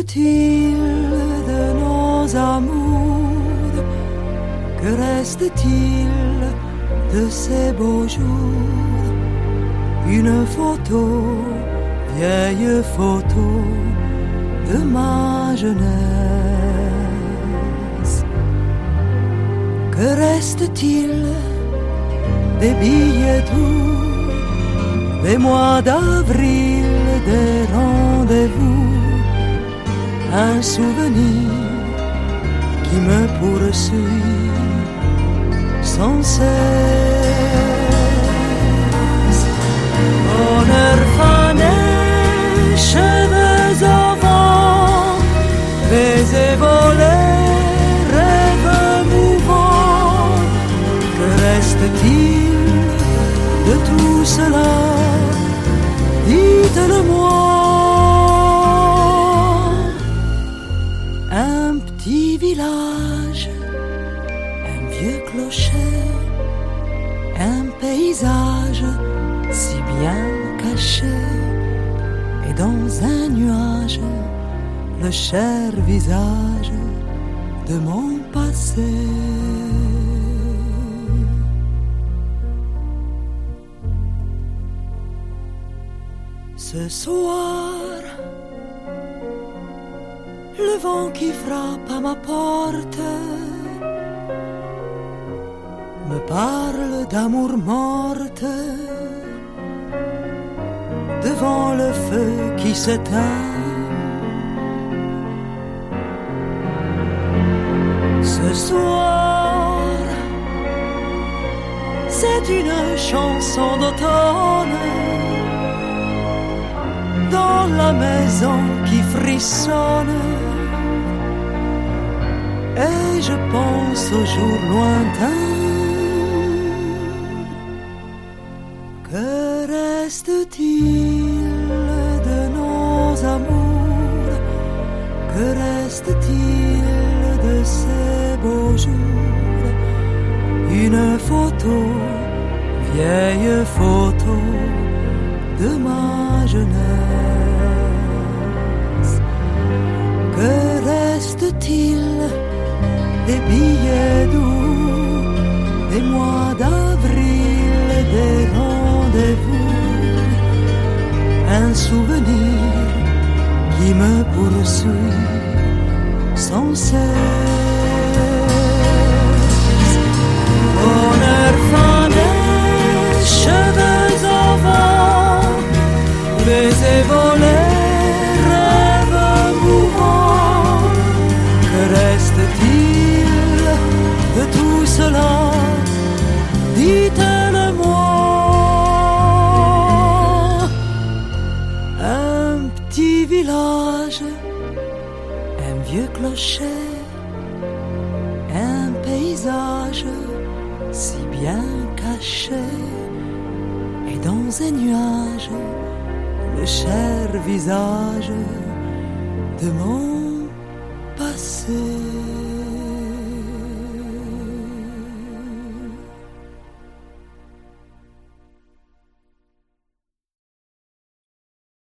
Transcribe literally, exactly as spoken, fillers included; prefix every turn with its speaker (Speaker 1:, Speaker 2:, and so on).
Speaker 1: reste-t-il de nos amours? Que reste-t-il de ces beaux jours? Une photo, vieille photo de ma jeunesse. Que reste-t-il des billets doux, des mois d'avril, des rendez-vous? Un souvenir qui me poursuit sans cesse. Honneur fané, cheveux au vent, baisers volés, rêves mouvants. Que reste-t-il de tout cela? Dites-le-moi. Un petit village, un vieux clocher, un paysage si bien caché, et dans un nuage le cher visage de mon passé. Ce soir, le vent qui frappe à ma porte me parle d'amour morte devant le feu qui s'éteint. Ce soir, c'est une chanson d'automne dans la maison qui frissonne, et je pense aux jours lointains. Que reste-t-il de nos amours? Que reste-t-il de ces beaux jours? Une photo, vieille photo de ma jeunesse. Que reste-t-il des billets doux, des mois d'avril, des rendez-vous? Un souvenir qui me poursuit sans cesse. Honneur fané, cheveux au vent, baisers volés, rêves mouvants. Que reste-t-il de tout cela? Dites-le-moi. Un petit village, un vieux clocher, un paysage si bien caché, et dans un nuage le cher visage de mon passé.